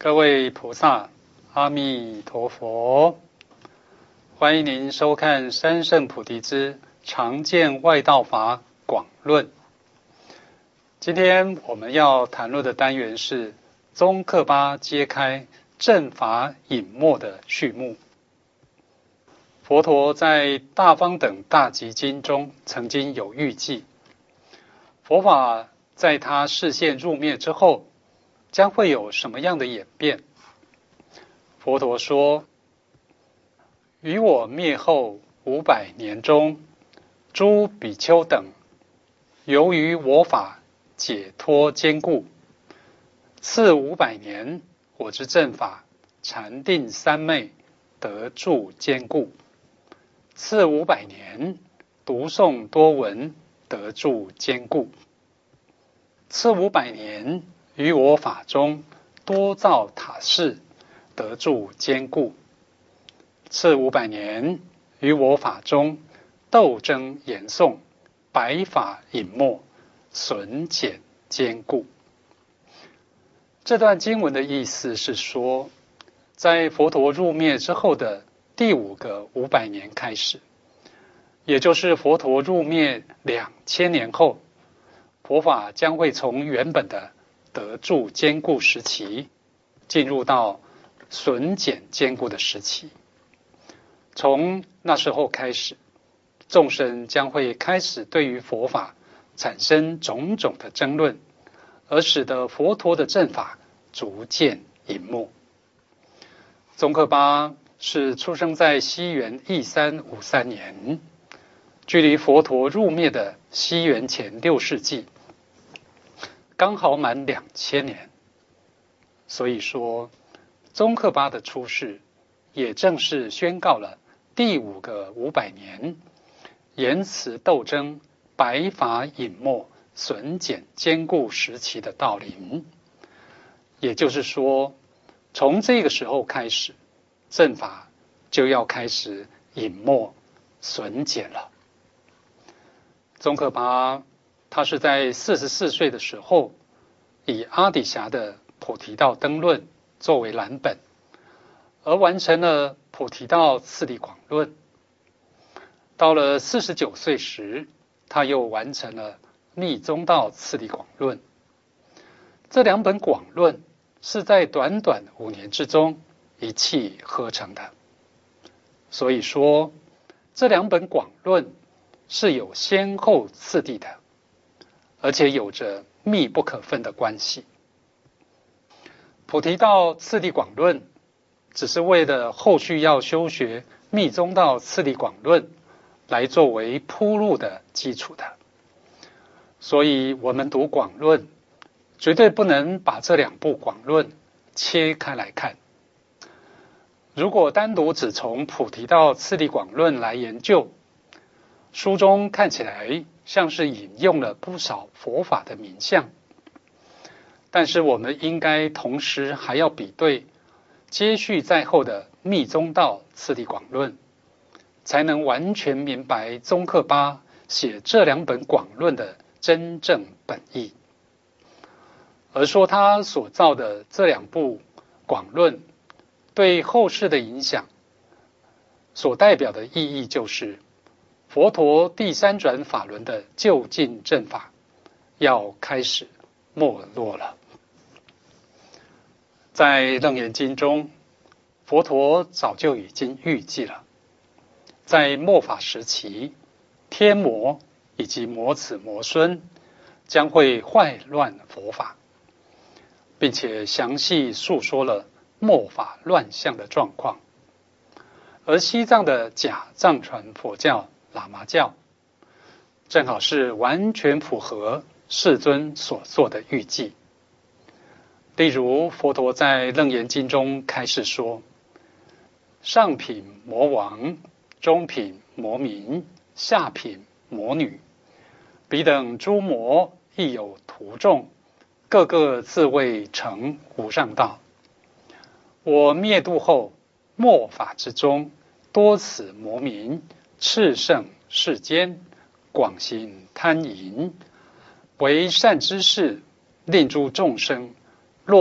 各位菩萨，阿弥陀佛！欢迎您收看《三圣菩提之常见外道法广论》。今天我们要谈论的单元是宗喀巴揭开正法隐没的序幕。佛陀在《大方等大集经》中曾经有预记，佛法在他示现入灭之后，将会有什么样的演变？佛陀说：于我灭后500年中，诸比丘等由于我法解脱坚固，次500年，我之正法禅定三昧得住坚固，次500年，读诵多闻得住坚固，次500年，于我法中多造塔寺得住坚固，次500年，于我法中斗争言诵，白法隐没，损减坚固。这段经文的意思是说，在佛陀入灭之后的第5个500年开始，也就是佛陀入灭2000年后，佛法将会从原本的得住坚固时期，进入到损减坚固的时期。从那时候开始，众生将会开始对于佛法产生种种的争论，而使得佛陀的正法逐渐隐没。宗喀巴是出生在西元1353年，距离佛陀入灭的西元前6世纪，刚好满2000年。所以说，宗喀巴的出世，也正是宣告了第5个500年，言辞斗争，白法隐没，损减坚固时期的到临。也就是说，从这个时候开始，正法就要开始隐没、损减了。宗喀巴他是在44岁的时候，以阿底峡的《菩提道灯论》作为蓝本，而完成了《菩提道次第广论》。到了49岁时，他又完成了《密宗道次第广论》。这2本广论是在短短5年之中一气呵成的。所以说，这2本广论是有先后次第的，而且有着密不可分的关系。菩提道次第广论只是为了后续要修学密宗道次第广论来作为铺路的基础的。所以我们读广论，绝对不能把这2部广论切开来看。如果单独只从菩提道次第广论来研究，书中看起来像是引用了不少佛法的名相，但是我们应该同时还要比对接续在后的密宗道次第广论，才能完全明白宗喀巴写这2本广论的真正本意。而说他所造的这2部广论对后世的影响，所代表的意义就是佛陀第3转法轮的究竟正法要开始没落了。在楞严经中，佛陀早就已经预计了，在末法时期，天魔以及魔子魔孙将会坏乱佛法，并且详细述说了末法乱象的状况。而西藏的假藏传佛教喇嘛教，正好是完全符合世尊所做的预计。例如佛陀在楞严经中开示说，上品魔王，中品魔民，下品魔女，彼等诸魔亦有徒众，个个自谓成无上道。我灭度后，末法之中，多此魔民，炽盛世间，广行贪淫，为善之事，令诸众生落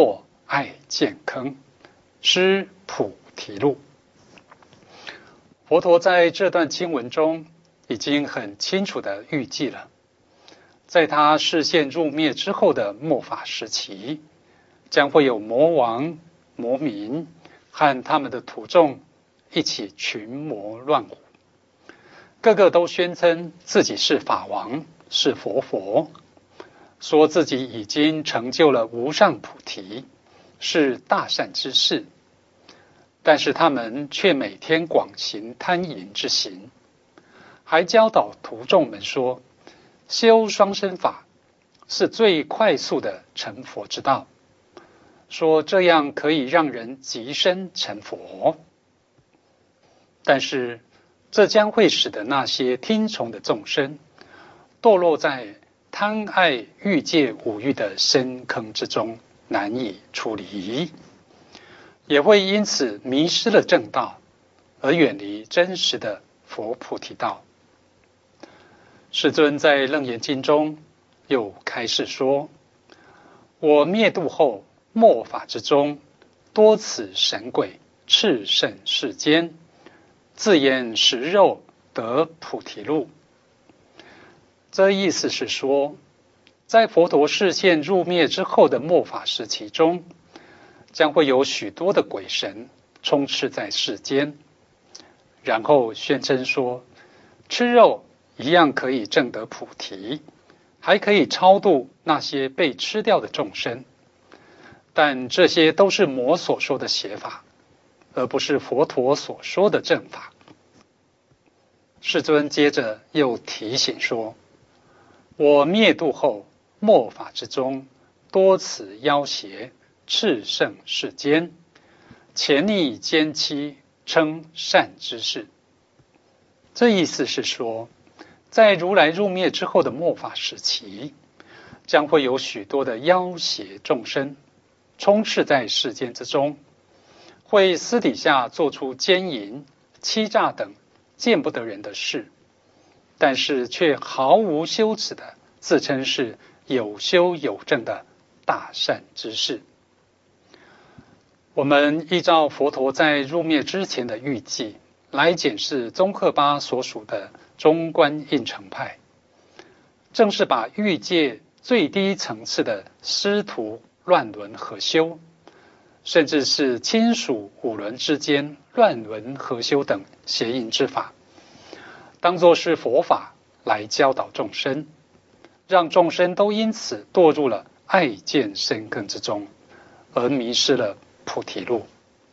爱见坑，失菩提路。佛陀在这段经文中已经很清楚地预计了，在他视线入灭之后的末法时期，将会有魔王、魔民和他们的徒众一起群魔乱舞，个个都宣称自己是法王，是佛，说自己已经成就了无上菩提，是大善之士，但是他们却每天广行贪淫之行，还教导徒众们说，修双生法是最快速的成佛之道，说这样可以让人即身成佛。但是这将会使得那些听从的众生堕落在贪爱欲界五欲的深坑之中，难以出离，也会因此迷失了正道，而远离真实的佛菩提道。世尊在楞严经中又开示说，我灭度后末法之中，多此神鬼炽盛世间，自言食肉得菩提路。这意思是说，在佛陀视线入灭之后的末法时期中，将会有许多的鬼神充斥在世间，然后宣称说，吃肉一样可以证得菩提，还可以超度那些被吃掉的众生。但这些都是魔所说的邪法，而不是佛陀所说的正法。世尊接着又提醒说，我灭度后末法之中，多此妖邪炽盛世间，潜匿奸欺称善之事。这意思是说，在如来入灭之后的末法时期，将会有许多的妖邪众生充斥在世间之中，会私底下做出奸淫、欺诈等见不得人的事，但是却毫无羞耻的自称是有修有证的大善之士。我们依照佛陀在入灭之前的预计来检视宗喀巴所属的中观应成派，正是把欲界最低层次的师徒乱伦合修，甚至是亲属五伦之间乱伦合修等邪淫之法，当作是佛法来教导众生，让众生都因此堕入了爱见深坑之中，而迷失了菩提路。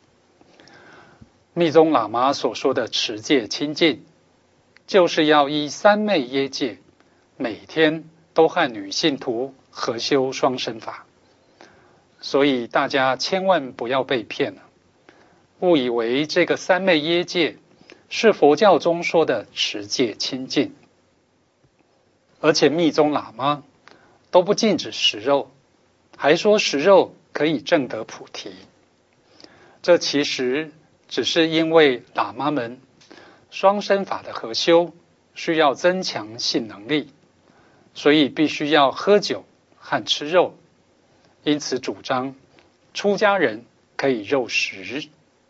密宗喇嘛所说的持戒清净，就是要依三昧耶戒，每天都和女信徒合修双生法。所以大家千万不要被骗了，误以为这个三昧耶戒是佛教中说的持戒清净。而且密宗喇嘛都不禁止食肉，还说食肉可以证得菩提。这其实只是因为喇嘛们双生法的合修需要增强性能力，所以必须要喝酒和吃肉，因此主张出家人可以肉食。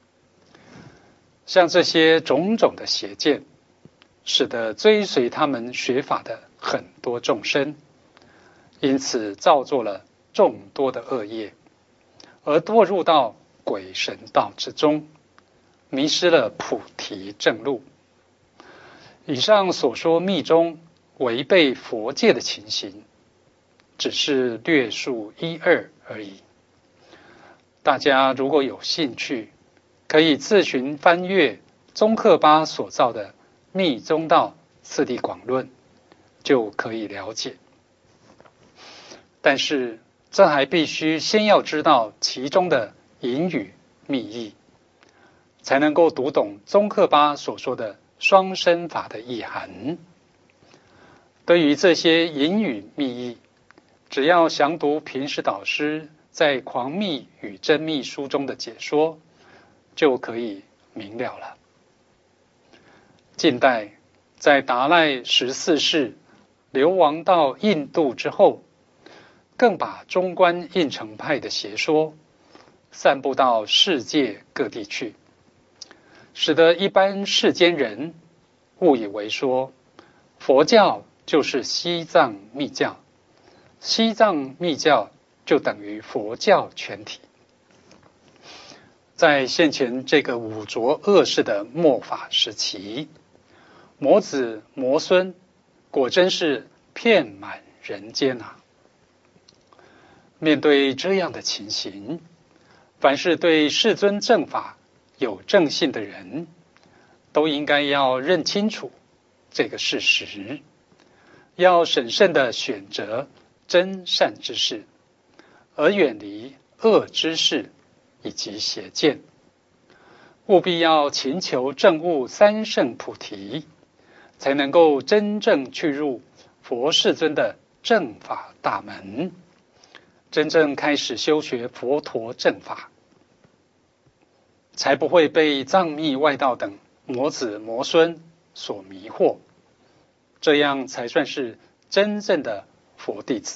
像这些种种的邪见，使得追随他们学法的很多众生，因此造作了众多的恶业，而堕入到鬼神道之中，迷失了菩提正路。以上所说密宗违背佛戒的情形，只是略述一二而已。大家如果有兴趣，可以自寻翻阅宗喀巴所造的《密宗道次第广论》，就可以了解。但是这还必须先要知道其中的隐语密意，才能够读懂宗喀巴所说的双生法的意涵。对于这些隐语密意，只要详读平时导师在《狂密与真密》书中的解说，就可以明了了。近代在达赖14世流亡到印度之后，更把中观应成派的邪说散布到世界各地去，使得一般世间人误以为说佛教就是西藏密教，西藏密教就等于佛教全体。在现前这个五浊恶世的末法时期，魔子魔孙果真是遍满人间啊！面对这样的情形，凡是对世尊正法有正信的人，都应该要认清楚这个事实，要审慎地选择真善之事，而远离恶之事以及邪见，务必要勤求证悟三圣菩提，才能够真正去入佛世尊的正法大门，真正开始修学佛陀正法，才不会被藏密外道等魔子魔孙所迷惑，这样才算是真正的佛弟子。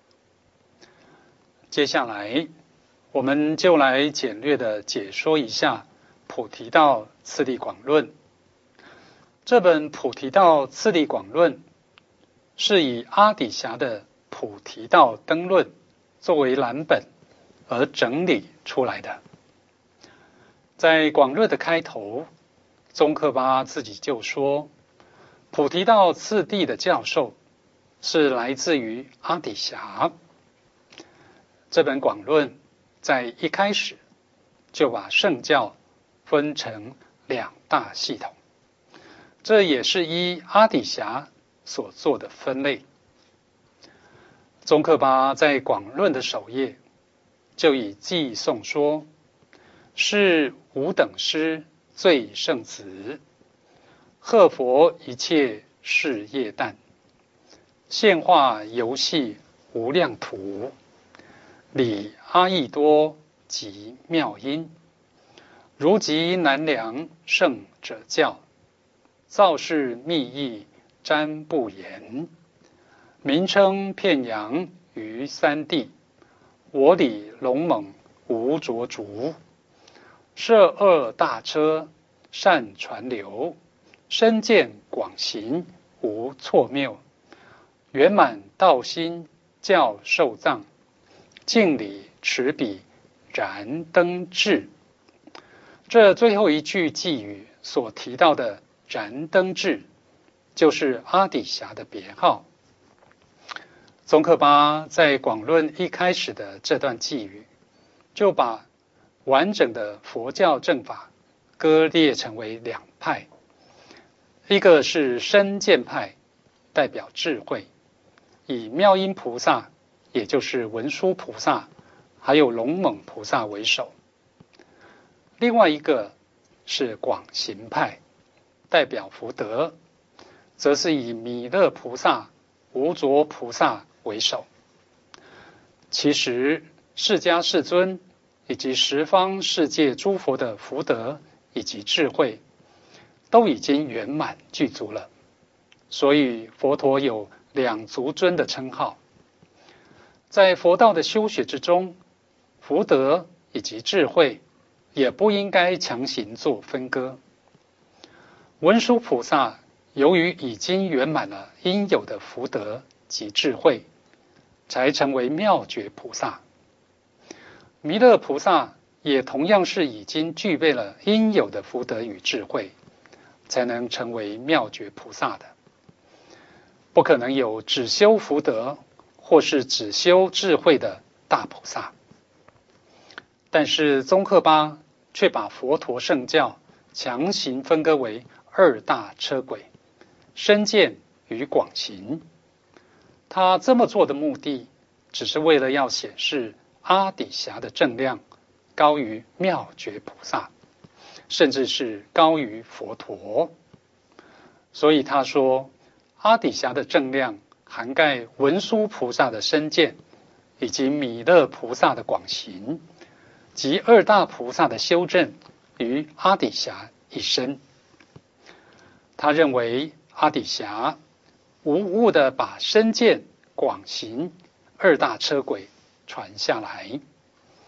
接下来我们就来简略的解说一下菩提道次第广论。这本菩提道次第广论是以阿底峡的菩提道灯论作为蓝本而整理出来的。在广论的开头，宗喀巴自己就说，菩提道次第的教授是来自于阿底峡。这本广论在一开始就把圣教分成两大系统，这也是依阿底峡所做的分类。宗喀巴在广论的首页就以偈颂说，是无等师最圣子，贺佛一切事业旦，现化游戏无量图，理阿逸多及妙音，如极难量圣者教，造世密意瞻不言，名称遍扬于三地，我理龙猛无着逐，摄二大车善传流，身见广行无错谬，圆满道心教授藏，敬礼持笔燃灯智。这最后一句偈语所提到的燃灯智，就是阿底峡的别号。宗喀巴在广论一开始的这段偈语，就把完整的佛教正法割裂成为两派，一个是身见派，代表智慧，以妙音菩萨，也就是文殊菩萨，还有龙猛菩萨为首；另外一个是广行派，代表福德，则是以弥勒菩萨、无着菩萨为首。其实释迦世尊以及十方世界诸佛的福德以及智慧都已经圆满具足了，所以佛陀有两足尊的称号。在佛道的修学之中，福德以及智慧也不应该强行做分割。文殊菩萨由于已经圆满了应有的福德及智慧，才成为妙觉菩萨。弥勒菩萨也同样是已经具备了应有的福德与智慧，才能成为妙觉菩萨的。不可能有只修福德或是只修智慧的大菩萨。但是宗喀巴却把佛陀圣教强行分割为二大车轨，身见与广行。他这么做的目的，只是为了要显示阿底峡的正量高于妙觉菩萨，甚至是高于佛陀。所以他说，阿底峡的正量涵盖文殊菩萨的身见，以及弥勒菩萨的广行，及二大菩萨的修正于阿底峡一身。他认为阿底峡无误地把身见、广行二大车轨传下来，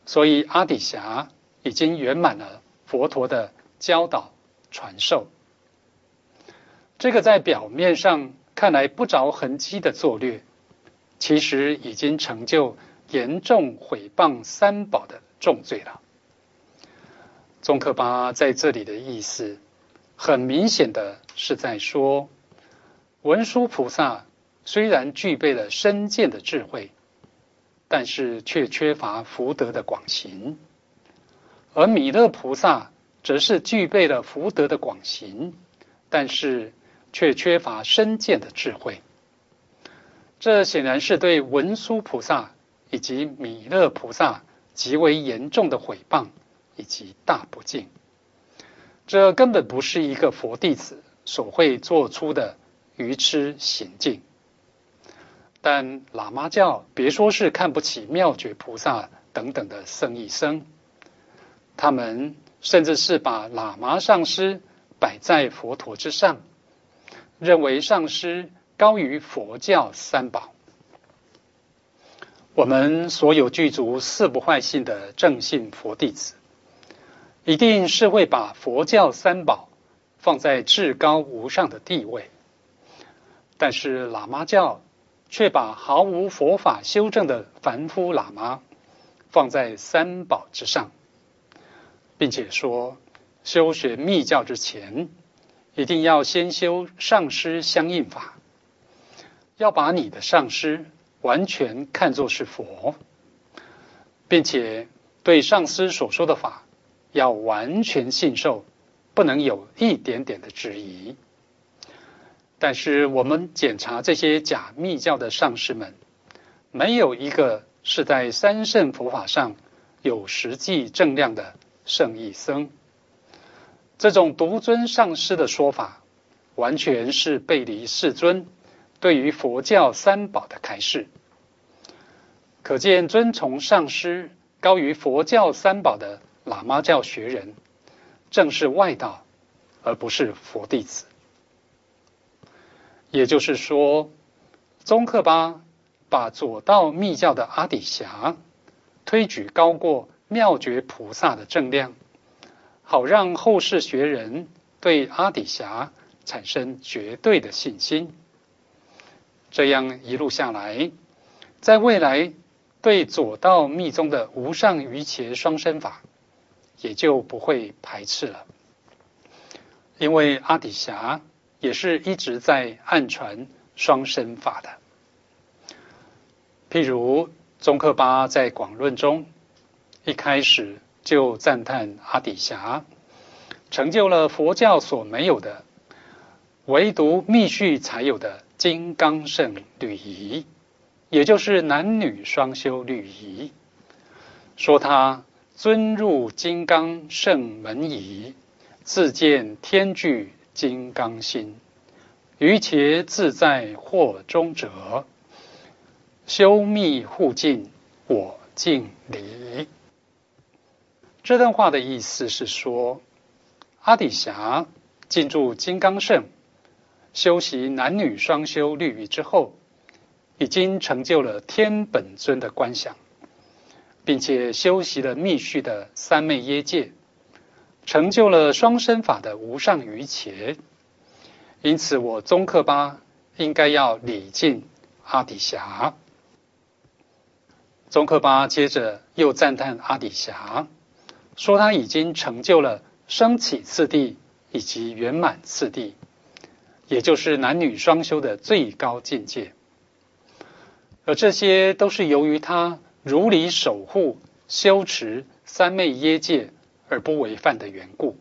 所以阿底峡已经圆满了佛陀的教导传授。这个在表面上看来不着痕迹的作略，其实已经成就严重毁谤三宝的重罪了。宗喀巴在这里的意思，很明显的是在说，文殊菩萨虽然具备了深见的智慧，但是却缺乏福德的广行，而弥勒菩萨则是具备了福德的广行，但是却缺乏深见的智慧。这显然是对文殊菩萨以及弥勒菩萨极为严重的毁谤以及大不敬。这根本不是一个佛弟子所会做出的愚痴行径。但喇嘛教别说是看不起妙觉菩萨等等的僧义僧，他们甚至是把喇嘛上师摆在佛陀之上，认为上师高于佛教三宝。我们所有具足四不坏性的正信佛弟子，一定是会把佛教三宝放在至高无上的地位，但是喇嘛教却把毫无佛法修正的凡夫喇嘛放在三宝之上，并且说修学密教之前，一定要先修上师相应法，要把你的上师完全看作是佛，并且对上师所说的法要完全信受，不能有一点点的质疑。但是我们检查这些假密教的上师们，没有一个是在三圣佛法上有实际正量的圣义僧。这种独尊上师的说法，完全是背离世尊对于佛教三宝的开示。可见尊崇上师高于佛教三宝的喇嘛教学人，正是外道，而不是佛弟子。也就是说，宗喀巴把左道密教的阿底峡推举高过妙觉菩萨的正量，好让后世学人对阿底峡产生绝对的信心。这样一路下来，在未来对左道密宗的无上瑜伽双身法也就不会排斥了，因为阿底峡也是一直在暗传双身法的。譬如宗喀巴在广论中一开始就赞叹阿底峡成就了佛教所没有的，唯独密续才有的金刚乘律仪，也就是男女双修律仪，说他尊入金刚乘门仪，自见天具金刚心，于且自在惑中者，修密护净我净离。这段话的意思是说，阿底峡进入金刚乘，修习男女双修律仪之后，已经成就了天本尊的观想，并且修习了密续的三昧耶戒，成就了双身法的无上瑜伽。因此我宗喀巴应该要礼敬阿底峡。宗喀巴接着又赞叹阿底峡，说他已经成就了升起次第以及圆满次第，也就是男女双修的最高境界。而这些都是由于他如理守护修持三昧耶戒而不违犯的缘故。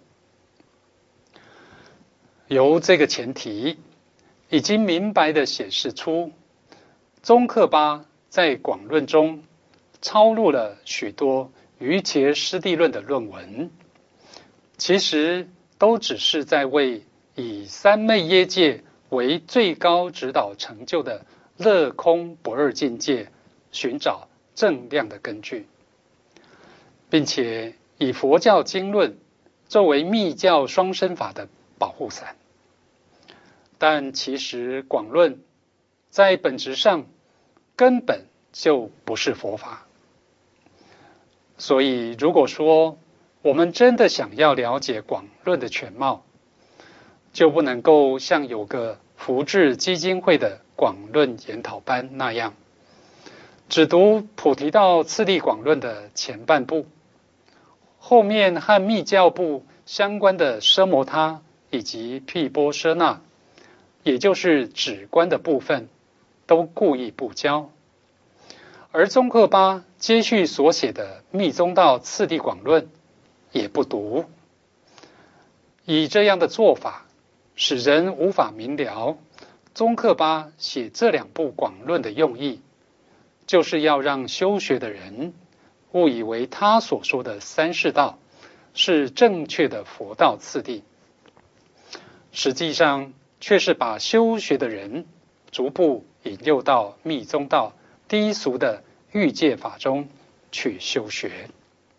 由这个前提，已经明白地显示出，宗喀巴在广论中抄录了许多瑜伽师地论的论文，其实都只是在为以三昧耶戒为最高指导成就的乐空不二境界寻找正量的根据，并且以佛教经论作为密教双身法的保护伞。但其实广论在本质上根本就不是佛法。 所以如果说我们真的想要了解广论的全貌，就不能够像有个福智基金会的广论研讨班那样，只读菩提道次第广论的前半部，后面和密教部相关的奢摩他以及毗波舍那，也就是止观的部分，都故意不教。而宗喀巴接续所写的密宗道次第广论也不读。以这样的做法，使人无法明了宗喀巴写这两部广论的用意，就是要让修学的人误以为他所说的三世道是正确的佛道次第，实际上却是把修学的人逐步引诱到密宗道低俗的欲界法中去修学。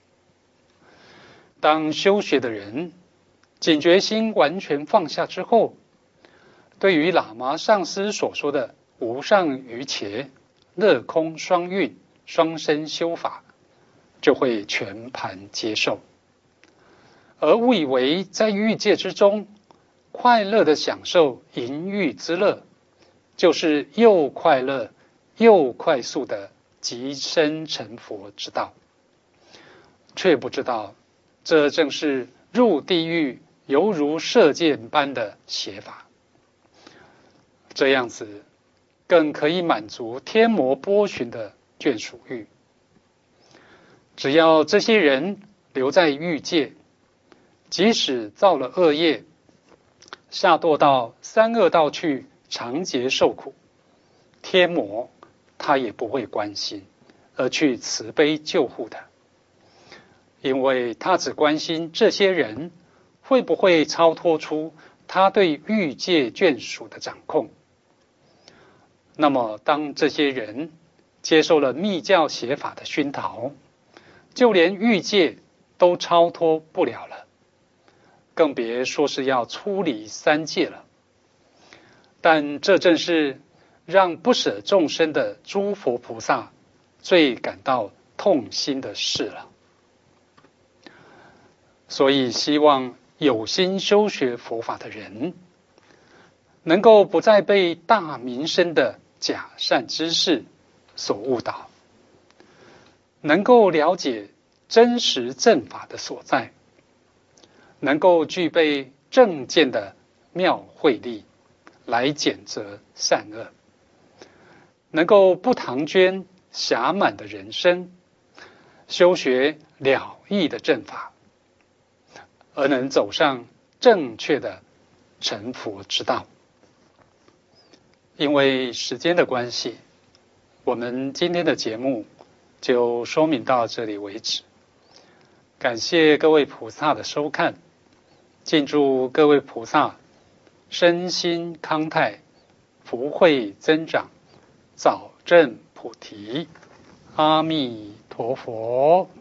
当修学的人警觉心完全放下之后，对于喇嘛上师所说的无上瑜伽、乐空双运、双身修法，就会全盘接受，而误以为在欲界之中快乐的享受淫欲之乐，就是又快乐又快速的即身成佛之道，却不知道这正是入地狱犹如射箭般的写法。这样子更可以满足天魔波旬的眷属欲。只要这些人留在欲界，即使造了恶业，下堕到三恶道去长劫受苦，天魔他也不会关心，而去慈悲救护的，因为他只关心这些人会不会超脱出他对欲界眷属的掌控。那么当这些人接受了密教邪法的熏陶，就连欲界都超脱不了了，更别说是要出离三界了。但这正是让不舍众生的诸佛菩萨最感到痛心的事了。所以希望有心修学佛法的人，能够不再被大名声的假善知识所误导，能够了解真实正法的所在，能够具备正见的妙慧力来检则善恶，能够不唐捐暇满的人生，修学了义的正法，而能走上正确的成佛之道。因为时间的关系，我们今天的节目就说明到这里为止。感谢各位菩萨的收看，敬祝各位菩萨身心康泰，福慧增长，早证菩提。阿弥陀佛。